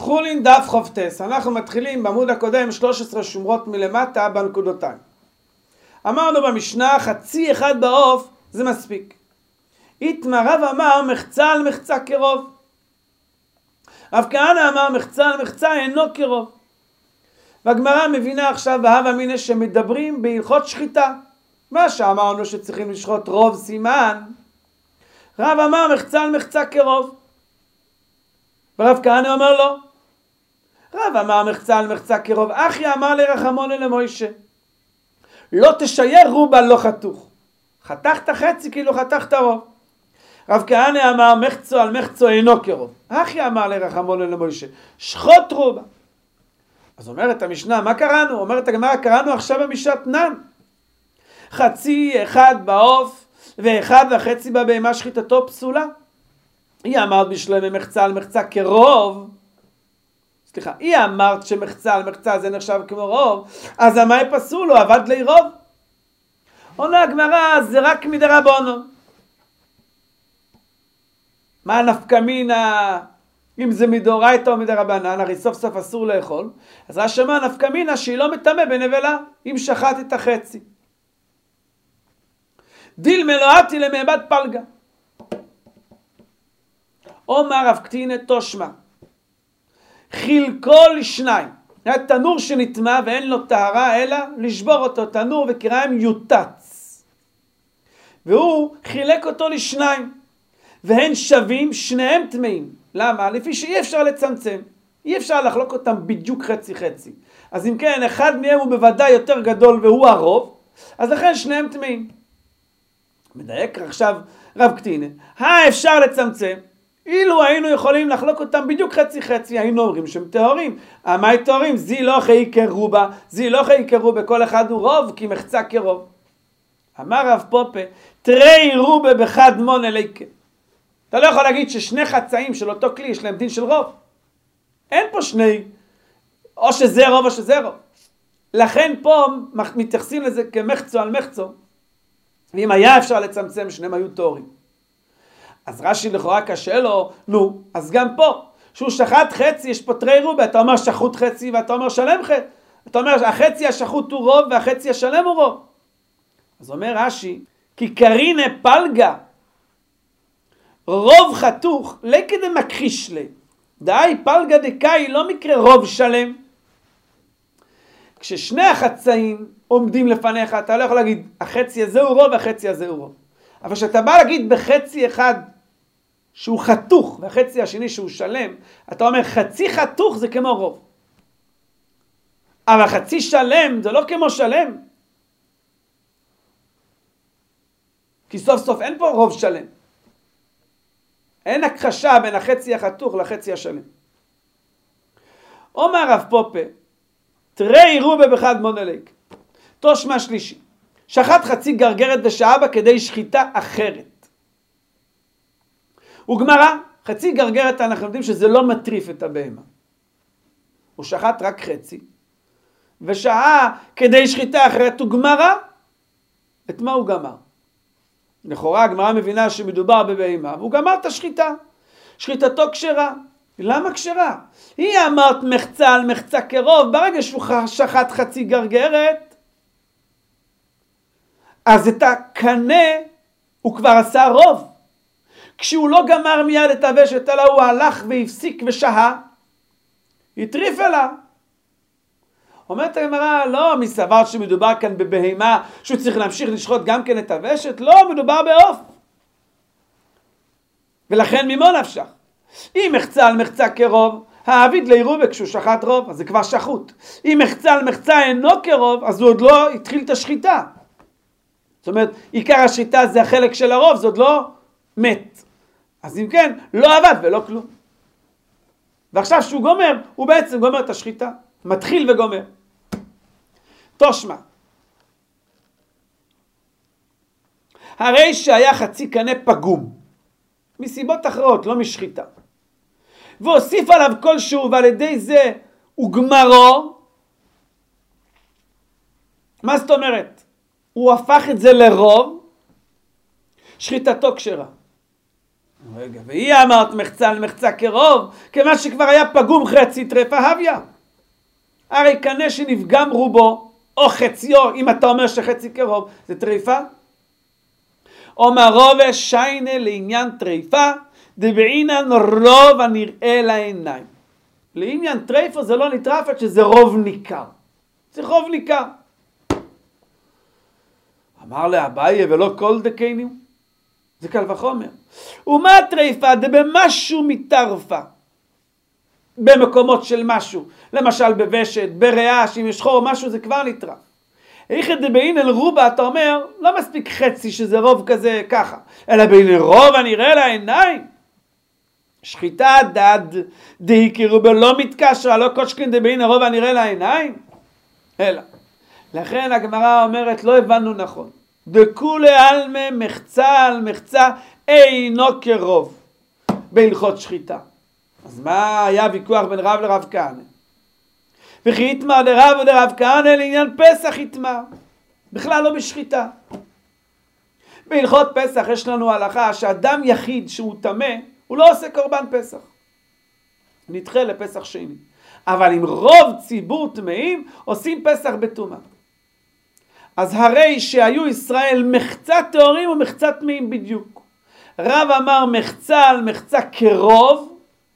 חולין דף חופטס. אנחנו מתחילים בעמוד הקודם 13 שומרות מלמטה בנקודותיים. אמרנו במשנה חצי אחד בעוף זה מספיק. איתמר רב אמר מחצה על מחצה כרוב. רב כהנא אמר מחצה על מחצה אינו כרוב. והגמרא מבינה עכשיו בהווה אמינא שמדברים בהלכות שחיטה. מה שאמרנו שצריכים לשחוט רוב סימן, רב אמר מחצה על מחצה כרוב. ורב כהנא אומר לו, רב אמר מחצה על מחצה כרוב, אחי אמר לרחמון למוישה, לא תשייר רובה לא חתוך. חתכת חצי כאילו חתכת רוב. רב כהנא אמר מחצו על מחצו אינו כרוב. אחי אמר לרחמון למוישה, שחוט רובה. אז אומרת המשנה, מה קראנו? אומרת הגמרא, קראנו עכשיו במשנת נן. חצי אחד בעוף ואחד וחצי בבהמה שחיטתו פסולה. היא אמרת בשלמה מחצה על מחצה כרוב. סליחה, היא אמרת שמחצה על מחצה זה נחשב כמו רוב, אז המאי פסול או עבד לי רוב? עונה הגמרא, זה רק מדרבנו. מה נפקא מינה? אם זה מדאורייתא או מדרבנן, הרי סוף סוף אסור לאכול. אז רש"י אמר נפקא מינה שהיא לא מטמא בנבלה, אם שחט את החצי. דיל מלואתי למעבד פלגה. אומר רב קטינא תושמע, חילקו לשניים. היה תנור שנטמא ואין לו טהרה אלא לשבור אותו, תנור וקיריים יוטץ. והוא חילק אותו לשניים. והן שווים, שניהם טמאים. למה? לפי שאי אפשר לצמצם. אי אפשר לחלוק אותם בדיוק חצי חצי. אז אם כן, אחד מהם הוא בוודאי יותר גדול והוא הרוב, אז לכן שניהם טמאים. מדייק עכשיו רב קטינא, אפשר לצמצם. אילו היינו יכולים לחלוק אותם בדיוק חצי חצי, היינו אומרים שהם טהורים. מה טהורים? זי לא חי כרובה, זי לא חי כרובה, כל אחד הוא רוב כי מחצה כרוב. אמר רב פופה, תרי רובה בחד מון אליקה. אתה לא יכול להגיד ששני חצאים של אותו כלי יש להם דין של רוב. אין פה שני, או שזה רוב או שזה רוב. לכן פה מתייחסים לזה כמחצו על מחצו, ואם היה אפשר לצמצם שניהם היו טהורים. אז רש"י לכאורה קשה לו, נו, אז גם פה, שהוא שחט חצי, יש פה תרי רובה, אתה אומר שחוט חצי ואתה אומר שלם חצי. אתה אומר החצי השחוט הוא רוב והחצי השלם הוא רוב. אז אומר רש"י, כי קרינא פלגה, רוב חתוך, לא כדי מכחיש לי. די, פלגה דקאי לא מקרה רוב שלם. כששני החצאים עומדים לפניך, אתה לא יכול להגיד, החצי הזה הוא רוב והחצי הזה הוא רוב. אבל כשאתה בא להגיד בחצי אחד שהוא חתוך, והחצי השני שהוא שלם, אתה אומר חצי חתוך זה כמו רוב. אבל חצי שלם זה לא כמו שלם. כי סוף סוף אין פה רוב שלם. אין הכחשה בין החצי החתוך לחצי השלם. אומר רב פופה, תרי רובה בחד מון אליקה. תושמע שלישי. שחט חצי גרגרת ושעה בה כדי שחיטה אחרת. וגמרא, חצי גרגרת אנחנו יודעים שזה לא מטריף את הבהמה. הוא שחט רק חצי. ושעה כדי שחיטה אחרת. וגמרא, את מה הוא גמר? לכאורה הגמרא מבינה שמדובר בבהמה, והוא גמר את השחיטה. שחיטתו כשרה. למה כשרה? היא אמרת מחצה על מחצה כרוב, ברגע שהוא שחט חצי גרגרת, אז את הקנה הוא כבר עשה רוב. כשהוא לא גמר מיד את הוושת, אלא הוא הלך והפסיק ושהה, הטריף אלה. אומרת הגמרא, לא, מסבר שמדובר כאן בבהמה, שהוא צריך להמשיך לשחוט גם כן את הוושת, לא, מדובר בעוף. ולכן ממה נפשך? אם מחצה על מחצה כרוב, העביד לי רובה כשהוא שחט רוב, אז זה כבר שחוט. אם מחצה על מחצה אינו כרוב, אז הוא עוד לא התחיל את השחיטה. זאת אומרת, עיקר השחיטה זה החלק של הרוב, זה עוד לא מת. אז אם כן, לא עבד ולא כלום. ועכשיו שהוא גומר, הוא בעצם גומר את השחיטה. מתחיל וגומר. תושמע. הרי שהיה חצי קנה פגום. מסיבות אחרות, לא משחיטה. והוסיף עליו כלשהו, ועל ידי זה הוא גמרו. מה זאת אומרת? הוא הפך את זה לרוב, שחיטתו כשרה. רגע, והיא אמרת מחצה למחצה קרוב, כיוון שכבר היה פגום חצי טרפה הביה. הרי כנה שנפגם רובו, או חציו, אם אתה אומר שחצי קרוב, זה טריפה. אומר רוב שיינה לעניין טריפה, דבעינן רוב הנראה לעיניים. לעניין טריפה זה לא נטרפת שזה רוב ניכר. זה רוב ניכר. אמר לאביי ולא כל דקיינים. זה קל וחומר. ומה טריפה דבמשהו מטרפה. במקומות של משהו. למשל בוושת, בריאה, שאם יש חור משהו זה כבר נטרף. איך דבעינן רובה אתה אומר, לא מספיק חצי שזה רוב כזה ככה. אלא בעינן רוב הנראה לעיניים. שחיטה דד דהיקרו בלא מתקשרה, לא קושקין דבעינן רוב הנראה לעיניים. אלא. לכן הגמרא אומרת לא הבנו נכון. דכולי עלמא מחצה על מחצה אינו כרוב בהלכות שחיטה. אז מה היה ויכוח בין רב לרב כהנא? וכי יתמר דרב ודרב כהנא לעניין פסח יתמר. בכלל לא בשחיטה. בהלכות פסח יש לנו הלכה שאדם יחיד שהוא טמא, הוא לא עושה קורבן פסח. נדחה לפסח שני. אבל אם רוב ציבור טמאים, עושים פסח בטומאה. אז הרי שהיו ישראל מחצה טהורים ומחצה טמאים בדיוק. רב אמר מחצה על מחצה כרוב,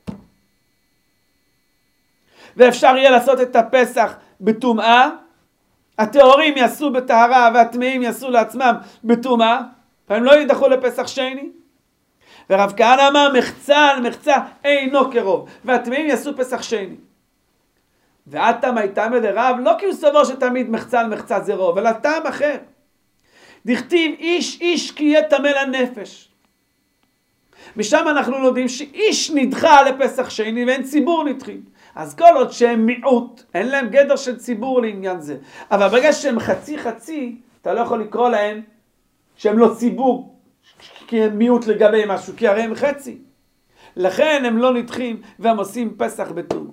ואפשר יהיה לעשות את הפסח בטומאה. הטהורים יעשו בטהרה והטמאים יעשו לעצמם בטומאה, והם לא ידחו לפסח שני. ורב כהנא אמר מחצה על מחצה אינו כרוב, והטמאים יעשו פסח שני. והטעם הייתה מדרב, לא כי הוא סבור שתמיד מחצה על מחצה זה רוב, אלא טעם אחר. דכתיב איש איש כי יהיה טמא לנפש. משם אנחנו לומדים שאיש נדחה לפסח שני ואין ציבור נדחים. אז כל עוד שהם מיעוט, אין להם גדר של ציבור לעניין זה. אבל ברגע שהם חצי חצי, אתה לא יכול לקרוא להם שהם לא ציבור, כי הם מיעוט לגבי משהו, כי הרי הם חצי. לכן הם לא נדחים והם עושים פסח בטומאה.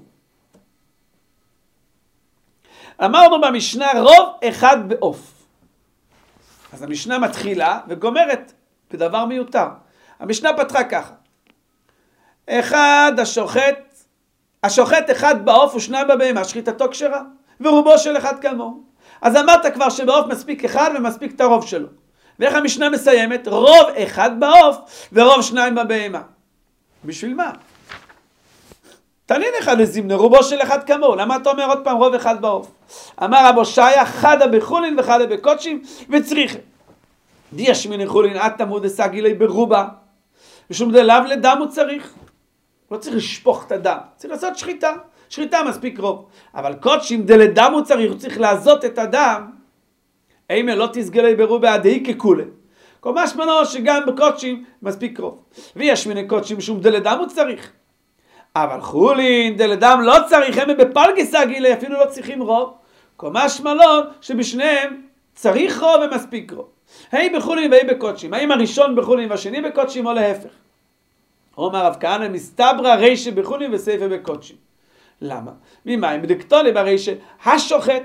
אמרנו במשנה רוב אחד בעוף. אז המשנה מתחילה וגומרת בדבר מיותר. המשנה פתחה ככה. אחד השוחט אחד בעוף ושניים בבהמה, שחיטתו כשרה, ורובו של אחד כמוהו. אז אמרת כבר שבעוף מספיק אחד ומספיק את הרוב שלו. ואיך המשנה מסיימת? רוב אחד בעוף ורוב שניים בבהמה. בשביל מה? תנין אחד לזימנה, רובו של אחד כמוהו. למה אתה אומר עוד פעם רוב אחד בעוף? אמר רבו שיה, חדה בחולין וחדה בקודשים וצריכה. דיש מן חולין עד תמוד סגילי ברובה. ושום דלאו לדם הוא צריך. לא צריך לשפוך את הדם. צריך לעשות שחיטה. שחיטה מספיק רוב. אבל קודשים דלדם הוא צריך. הוא צריך לעזות את הדם. אימה לא תסגלי ברובה עדי ככולה. כל משמעו שגם בקודשים מספיק רוב. ויש מן קודשים שום דלדם הוא צריך. אבל חולין דלדם לא צריך. הם בפלגי סגילי אפילו לא צריכים רוב. כל משמעו שבשניהם צריך רוב ומספיק רוב. היי בחולין והי בקודשים. האם הראשון בחולין והשני בקודשים או להפך? אומר רב כהנא מסתברא רישא בחולין וסייפא בקודשים. למה? ממים דקטולי ברישא השוחט.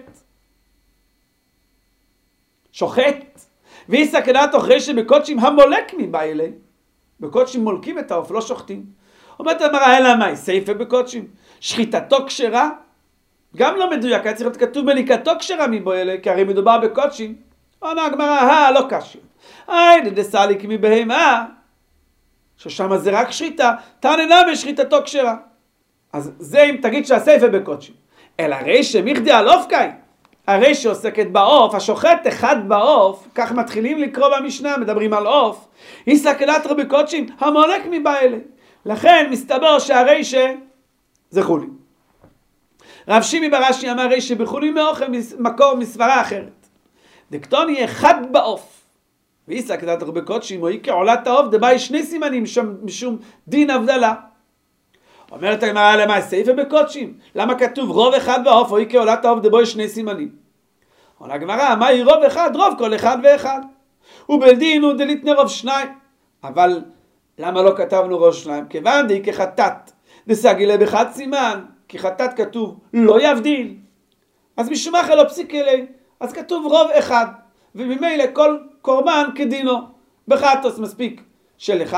שוחט. והיא סכנת רישא בקודשים המולק מבעילי. בקודשים מולקים את העוף, לא שוחטים. אומרת אמרה אלא מאי? סייפא בקודשים. שחיטתו כשרה? גם לא מדויק, היה צריך להיות כתוב מליקתו כשרה מבעילי, כי הרי מדובר בקודשים. אומר הגמרא, לא קשיא. דסליק מבהמה. ששם זה רק שחיטה, תעננה בשחיטתו כשרה. אז זה אם תגיד שהסייפה בקודשים. אלא רישא מיכדי על אופקאי. הרישא עוסקת בעוף, השוחט אחד בעוף, כך מתחילים לקרוא במשנה, מדברים על עוף. היא סכנת בקודשים, המולק מבעילי. לכן מסתבר שהרישא זה חולין. רב שימי ברש"י אמר רישא בחולין מאוכל מקור מסברה אחרת. דקטוני אחד בעוף. ואיסא כדת הרבה קודשים, או איקה עולת העוף, דבאי שני סימנים משום דין הבדלה. אומרת הגמרא למה סייפה בקודשים? למה כתוב רוב אחד בעוף, או איקה עולת העוף, דבאי שני סימנים? עונה הגמרא, מה היא רוב אחד? רוב כל אחד ואחד. ובדין הוא דליתנה רוב שניים. אבל למה לא כתבנו רוב שניים? כיוון די כחטאת. דסגילה בחד סימן, כי חטאת כתוב לא יבדיל. אז משמחה לא פסיק אלי. אז כתוב רוב אחד. וממילא כל קורבן כדינו. בחטוס מספיק של אחד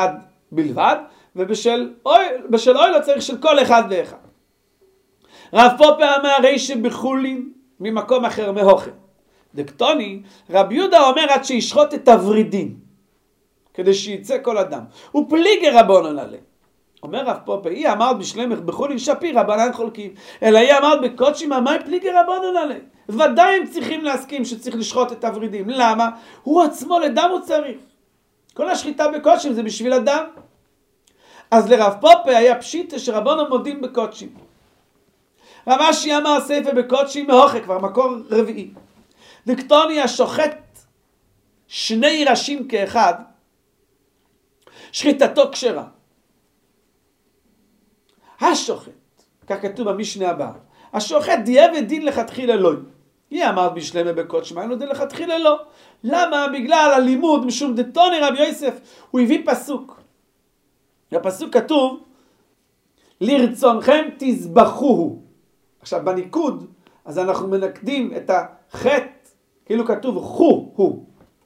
בלבד, ובשל אוי לא צריך של כל אחד ואחד. רב פופה אמר הרי שבחולין ממקום אחר מהוכם. דקטוני, רב יהודה אומר עד שישחוט את הוורידים, כדי שיצא כל אדם. הוא פליגי רבונן עלי. אומר רב פופה, היא אמרת בשלמך בחולין שפיר, רבנן חולקים. אלא היא אמרת בקודשים, מה פליגי רבונן עלי? ודאי הם צריכים להסכים שצריך לשחוט את הוורידים. למה? הוא עצמו לדם הוא צריך. כל השחיטה בקודשים זה בשביל הדם. אז לרב פופה היה פשיטה שרבונן מודים בקודשים. רב אשי אמר סייפה בקודשים מהוכם, כבר מקור רביעי. דקטוני השוחט שני ראשים כאחד, שחיטתו כשרה. השוחט, כך כתוב במשנה הבאה, השוחט דיעבד דין לכתחילה לא. היא אמרת בשלמה בקודשים, היינו דין לכתחילה לא. למה? בגלל הלימוד, משום דתוני רבי יוסף, הוא הביא פסוק. בפסוק כתוב, לרצונכם תזבחוהו. עכשיו בניקוד, אז אנחנו מנקדים את החטא, כאילו כתוב חו הוא,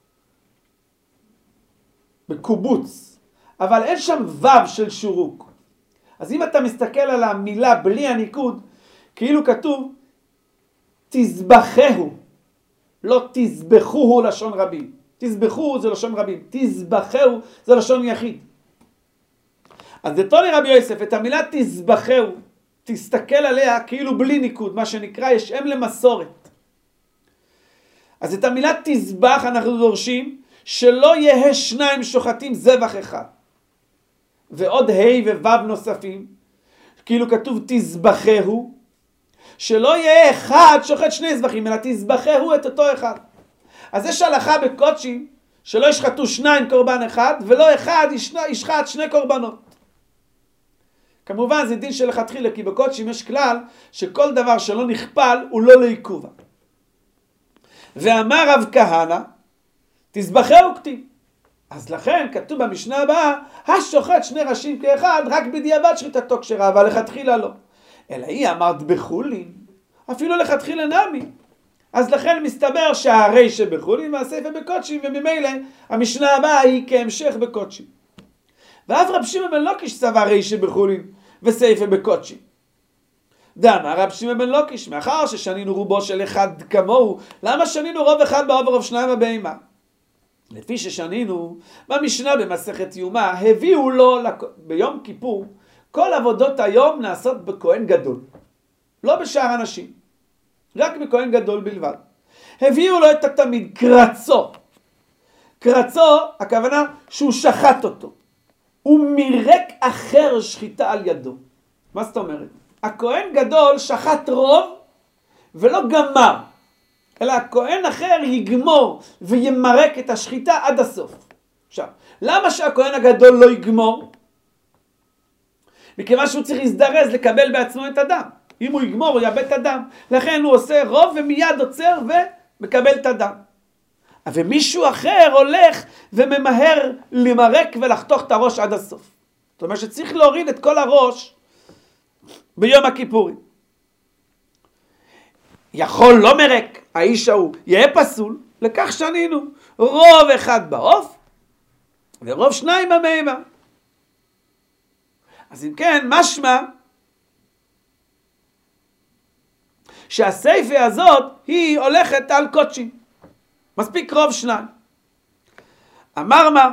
בקובוץ, אבל אין שם וו של שורוק. אז אם אתה מסתכל על המילה בלי הניקוד, כאילו כתוב תזבחהו, לא תזבחוהו לשון רבים. תזבחוהו זה לשון רבים, תזבחהו זה לשון יחיד. אז דתוני רבי יוסף, את המילה תזבחהו, תסתכל עליה כאילו בלי ניקוד, מה שנקרא יש אם למסורת. אז את המילה תזבח אנחנו דורשים שלא יהיה שניים שוחטים זבח אחד. ועוד ה' וו' נוספים, כאילו כתוב תזבחהו, שלא יהיה אחד שוחט שני זבחים, אלא תזבחהו את אותו אחד. אז יש הלכה בקודשים שלא ישחטו שניים קורבן אחד, ולא אחד ישחט שני קורבנות. כמובן זה דין שלכתחילה, כי בקודשים יש כלל שכל דבר שלא נכפל הוא לא לעיכובה. ואמר רב כהנא, תזבחהו כתיב. אז לכן כתוב במשנה הבאה, השוחט שני ראשים כאחד, רק בדיעבד שחיטתו כשרה, אבל לכתחילה לא. אלא היא אמרת בחולין, אפילו לכתחילה נמי. אז לכן מסתבר שהרי שבחולין והסייפה בקודשים, וממילא המשנה הבאה היא כהמשך בקודשים. ואף רב שמעון בן לוקיש סבר הרי שבחולין וסייפה בקודשים. דאמר רב שמעון בן לוקיש, מאחר ששנינו רובו של אחד כמוהו, למה שנינו רוב אחד בעוף ורוב שניים בבהמה? לפי ששנינו במשנה במסכת יומא, הביאו לו ביום כיפור, כל עבודות היום נעשות בכהן גדול, לא בשאר אנשים, רק בכהן גדול בלבד. הביאו לו את התמיד, קרצו. קרצו, הכוונה שהוא שחט אותו. הוא מירק אחר שחיטה על ידו. מה זאת אומרת? הכהן גדול שחט רוב ולא גמר, אלא הכהן אחר יגמור וימרק את השחיטה עד הסוף. עכשיו, למה שהכהן הגדול לא יגמור? מכיוון שהוא צריך להזדרז לקבל בעצמו את הדם. אם הוא יגמור הוא יאבד את הדם. לכן הוא עושה רוב ומיד עוצר ומקבל את הדם. ומישהו אחר הולך וממהר למרק ולחתוך את הראש עד הסוף. זאת אומרת שצריך להוריד את כל הראש ביום הכיפורים. יכול לא מרק האיש ההוא, יהיה פסול, לכך שנינו רוב אחד בעוף ורוב שניים בבהמה. אז אם כן, משמע שהסייפה הזאת היא הולכת על קודשים. מספיק רוב שניים. אמר מה?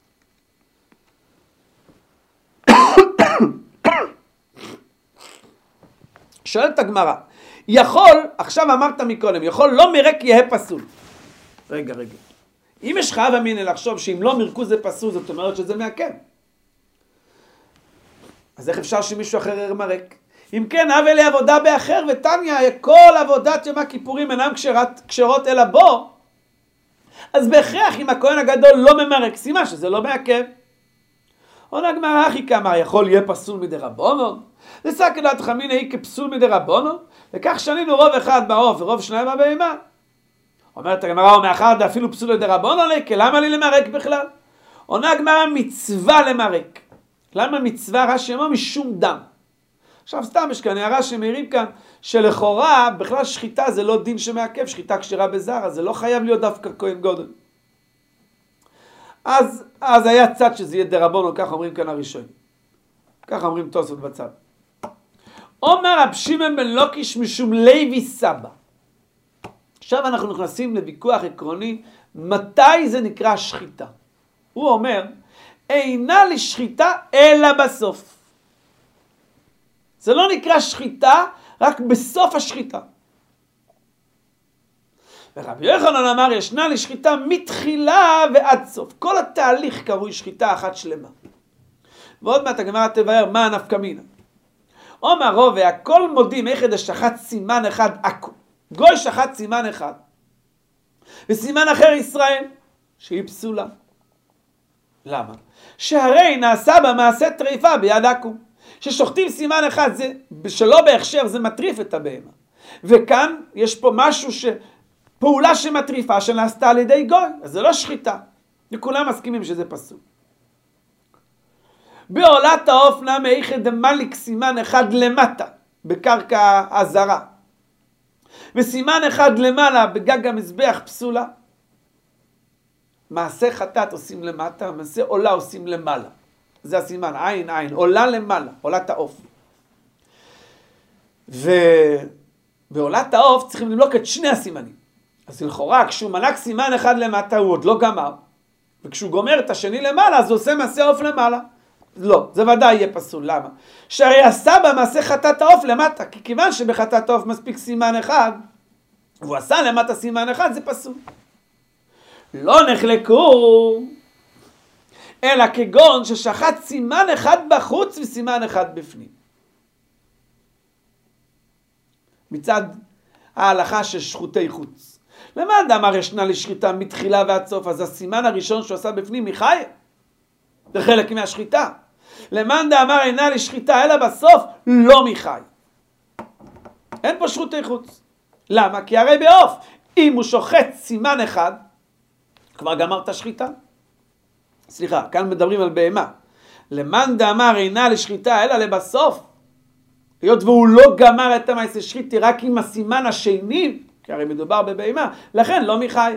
שואלת הגמרא, יכול, עכשיו אמרת מקודם, יכול לא מרק יהיה פסול. רגע. אם יש לך הווה אמינא לחשוב שאם לא מרקו זה פסול, זאת אומרת שזה מעכב. אז איך אפשר שמישהו אחר מרק? אם כן, הווה לעבודה באחר ותניא, כל עבודת יום הכיפורים אינם כשרות אלא בו, אז בהכרח אם הכהן הגדול לא ממרק, סימן שזה לא מעכב. עונה הגמרא הכי כמה, יכול יהיה פסול מדרבנן? לסקלת חמינא היא כפסול מדרבנן? וכך שנינו רוב אחד בעוף ורוב שניים בבהמה. אומרת הגמרא, ומאחר אפילו פסול מדרבנן לי, כי למה לי למרק בכלל? עונה הגמרא, מצווה למרק. למה מצווה? רש"י אמר משום דם. עכשיו סתם יש כאן הערה שמעירים כאן, שלכאורה בכלל שחיטה זה לא דין שמעכב, שחיטה כשרה בזרע, זה לא חייב להיות דווקא כהן גדול. אז היה צד שזה יהיה דרבנו, כך אומרים כאן הראשון. כך אומרים תוספות בצד. אומר רב שמעון בן לוקיש משום לוי סבא. עכשיו אנחנו נכנסים לוויכוח עקרוני, מתי זה נקרא שחיטה. הוא אומר, אינה לשחיטה אלא בסוף. זה לא נקרא שחיטה, רק בסוף השחיטה. ורבי יוחנן אמר, ישנה לשחיטה מתחילה ועד סוף. כל התהליך קרוי שחיטה אחת שלמה. ועוד מעט הגמרא תבאר מה הנפקא מינה. אומר רוב, והכל מודים איך שחט סימן אחד עכו. גוי שחט סימן אחד. וסימן אחר ישראל, שהיא פסולה. למה? שהרי נעשה במעשה טריפה ביד עכו. ששוחטים סימן אחד, זה שלא בהכשר, זה מטריף את הבהמה. וכאן יש פה משהו פעולה שמטריפה שנעשתה על ידי גוי, אז זה לא שחיטה. וכולם מסכימים שזה פסול. בעולת האופנה מאיכד דמליק סימן אחד למטה, בקרקע הזרה. וסימן אחד למעלה, בגג המזבח פסולה. מעשה חטאת עושים למטה, מעשה עולה עושים למעלה. זה הסימן, עין עין, עולה למעלה, עולת האוף. ובעולת האוף צריכים למלוק את שני הסימנים. אז לכאורה, כשהוא מלק סימן אחד למטה, הוא עוד לא גמר. וכשהוא גומר את השני למעלה, אז הוא עושה מעשה עוף למעלה. לא, זה ודאי יהיה פסול. למה? שהרי עשה במעשה חטאת העוף למטה, כי כיוון שבחטאת העוף מספיק סימן אחד, והוא עשה למטה סימן אחד, זה פסול. לא נחלקו, אלא כגון ששחט סימן אחד בחוץ וסימן אחד בפנים. מצד ההלכה של שחוטי חוץ. למה אמר ישנה לשחיטה מתחילה ועד סוף? אז הסימן הראשון שהוא עשה בפנים מחי, זה חלק מהשחיטה. למאן דאמר אינה לשחיטה אלא בסוף, לא מחי. אין פה שחוטי חוץ. למה? כי הרי בעוף, אם הוא שוחט סימן אחד, כבר גמר את השחיטה. סליחה, כאן מדברים על בהמה. למאן דאמר אינה לשחיטה אלא לבסוף, היות והוא לא גמר את המעשה שחיטה רק עם הסימן השני, כי הרי מדובר בבהמה, לכן לא מחי.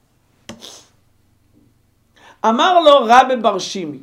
אמר לו רבי בר שימי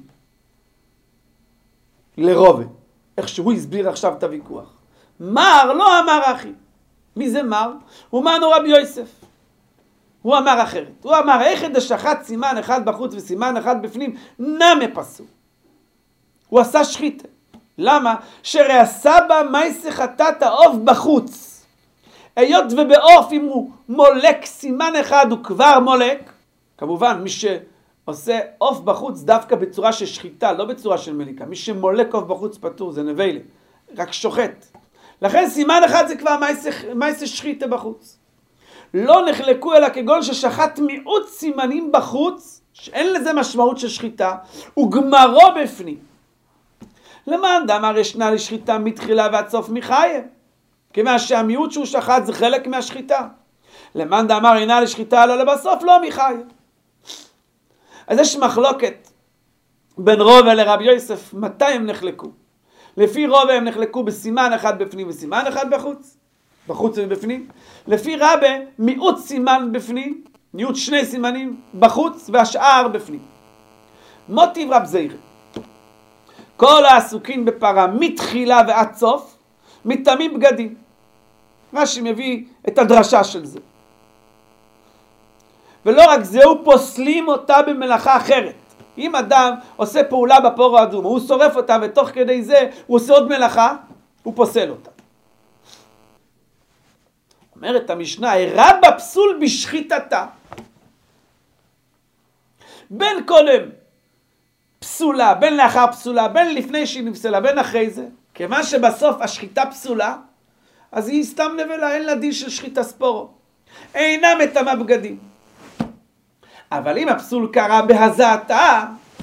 לרובה, איך שהוא הסביר עכשיו את הוויכוח. מר לא אמר אחי. מי זה מר? הוא אמרנו רבי יוסף. הוא אמר אחרת. הוא אמר, איך דשחט סימן אחד בחוץ וסימן אחד בפנים, נמה פסול. הוא עשה שחיטה. למה? שהרי עשה בה מעשה חטאת העוף בחוץ. היות ובעוף אם הוא מולק סימן אחד הוא כבר מולק. כמובן מי שעושה עוף בחוץ דווקא בצורה של שחיטה, לא בצורה של מליקה. מי שמולק עוף בחוץ פטור זה נבלה. רק שוחט. לכן סימן אחד זה כבר מעשה שחיטה בחוץ. לא נחלקו אלא כגון ששחט מיעוט סימנים בחוץ, שאין לזה משמעות של שחיטה, וגמרו בפנים. למאן דאמר ישנה לשחיטה מתחילה ועד סוף מחיה, כיוון שהמיעוט שהוא שחט זה חלק מהשחיטה. למאן דאמר אינה לשחיטה אלא לבסוף, לא מחיה. אז יש מחלוקת בין רובה לרבי יוסף, מתי הם נחלקו? לפי רובה הם נחלקו בסימן אחד בפנים וסימן אחד בחוץ. בחוץ ובפנים. לפי רבי, מיעוט סימן בפנים, מיעוט שני סימנים בחוץ והשאר בפנים. מוטיב רב זעיר. כל העסוקים בפרה מתחילה ועד סוף, מטמאים בגדים. רש"י מביא את הדרשה של זה. ולא רק זהו, פוסלים אותה במלאכה אחרת. אם אדם עושה פעולה בפור האדום, הוא שורף אותה ותוך כדי זה הוא עושה עוד מלאכה, הוא פוסל אותה. אומרת המשנה, הרע בפסול בשחיטתה. בין קודם פסולה, בין לאחר פסולה, בין לפני שהיא נפסלה, בין אחרי זה. כיוון שבסוף השחיטה פסולה, אז היא סתם נבלה, אין לה דין של שחיטה ספורו. אינה מטמאה בגדים. אבל אם הפסול קרה בהזעתה,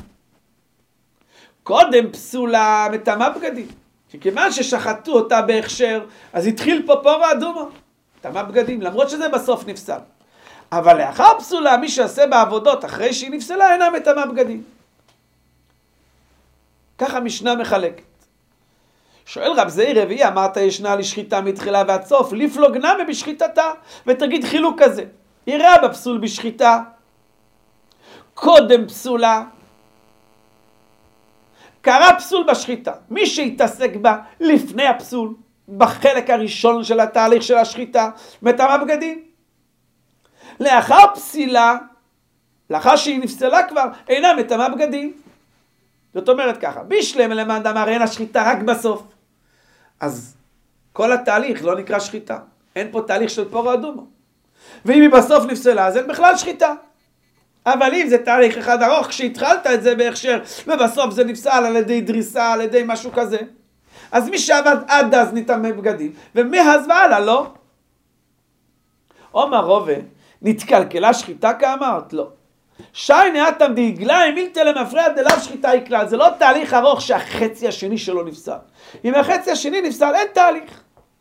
קודם פסולה מטמאה בגדים. שכיוון ששחטו אותה בהכשר, אז התחיל פה פור האדומו. טמאה בגדים, למרות שזה בסוף נפסל. אבל לאחר פסולה, מי שעשה בעבודות אחרי שהיא נפסלה, אינה מטמאה בגדים. ככה המשנה מחלקת. שואל רב זעיר רביעי, אמרת ישנה לשחיטה מתחילה ועד סוף, לפלוג נמי בשחיטתה, ותגיד חילוק כזה. יראה בפסול בשחיטה. קודם פסולה. קרה פסול בשחיטה. מי שהתעסק בה לפני הפסול, בחלק הראשון של התהליך של השחיטה, מטמא בגדים. לאחר פסילה, לאחר שהיא נפסלה כבר, אינה מטמא בגדים. זאת אומרת ככה, בישלם למאן דאמר אין השחיטה רק בסוף. אז כל התהליך לא נקרא שחיטה. אין פה תהליך של פורא אדומו. ואם היא בסוף נפסלה, אז אין בכלל שחיטה. אבל אם זה תהליך אחד ארוך, כשהתחלת את זה בהכשר, ובסוף זה נפסל על ידי דריסה, על ידי משהו כזה, אז מי שעבד עד אז נטמא בגדים, ומאז והלאה לא. אומר רובה, נתקלקלה שחיטה כאמרת? לא. שייני אטם דעיגלה מילתא למפרע דלאו שחיטה היא כלל. זה לא תהליך ארוך שהחצי השני שלו נפסל. אם החצי השני נפסל, אין תהליך.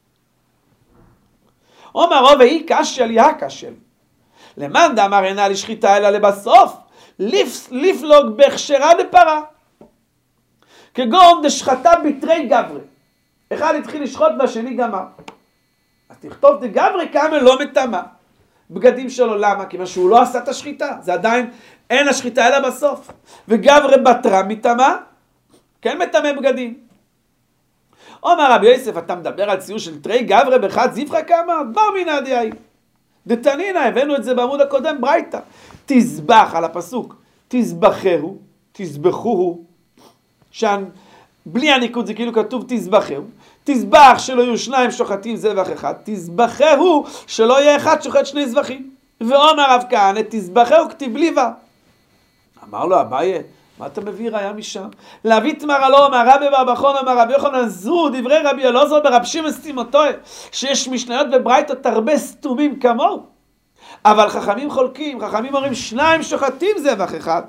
אומר רובה, היא קשל, היא הקשל. למאן דאמר אינה לשחיטה אלא לבסוף, לפלוג בהכשרה דפרה. כגון דשחטה בתרי גברי. אחד התחיל לשחוט והשני גמר. אז תכתוב דגברי כמה לא מטמא בגדים שלו. למה? כיוון שהוא לא עשה את השחיטה. זה עדיין אין השחיטה אלא בסוף. וגברי בתרה מטמא, כן מטמא בגדים. אומר רבי יוסף, אתה מדבר על ציור של תרי גברי בחד זיפחה כמה? בר מינא דאי. דתנינא, הבאנו את זה בעמוד הקודם ברייתא. תזבח על הפסוק, תזבחהו, תזבחוהו, בלי הניקוד זה כאילו כתוב תזבחהו. תזבח שלא יהיו שניים שוחטים זבח אחד, תזבחהו שלא יהיה אחד שוחט שני זבחים. ואומר רב כהנא, תזבחהו כתיב ליבה. אמר לו אביי, מה אתה מביא ראיה משם? להביא תמרה לא, אמר רבי בר בכון, אמר רבי יוחנן, זו דברי רבי אלעזר ברב שמעון סתימותיה, שיש משניות וברייתות הרבה סתומים כמוהו. אבל חכמים חולקים, חכמים אומרים שניים שוחטים זבח אחד.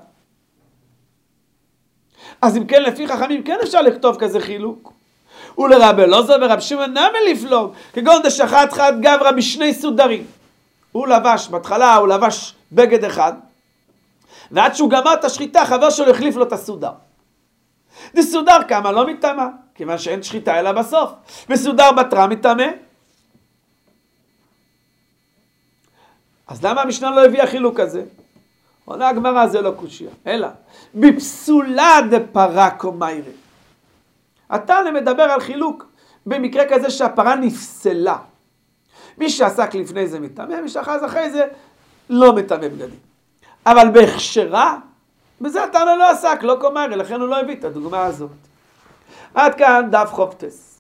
אז אם כן, לפי חכמים כן אפשר לכתוב כזה חילוק. ולרבי אלעזר ורב שמעון נמי לפלוג, כגון דשחט חד גברא בשני סודרים. הוא לבש, בהתחלה הוא לבש בגד אחד, ועד שהוא גמר את השחיטה, חבר שלו החליף לו את הסודר. דסודר כמה לא מטמא, כיוון שאין שחיטה אלא בסוף. וסודר בתרה מטמא. אז למה המשנה לא הביאה חילוק הזה? עונה הגמרא, זה לא קושיה, אלא בפסולה דפרה קומיירה. התנא מדבר על חילוק במקרה כזה שהפרה נפסלה. מי שעסק לפני זה מטמא, מי שאחז אחרי זה לא מטמא בגדים. אבל בהכשרה, בזה התנא לא עסק, לא קומיירה, לכן הוא לא הביא את הדוגמה הזאת. עד כאן דף חופטס.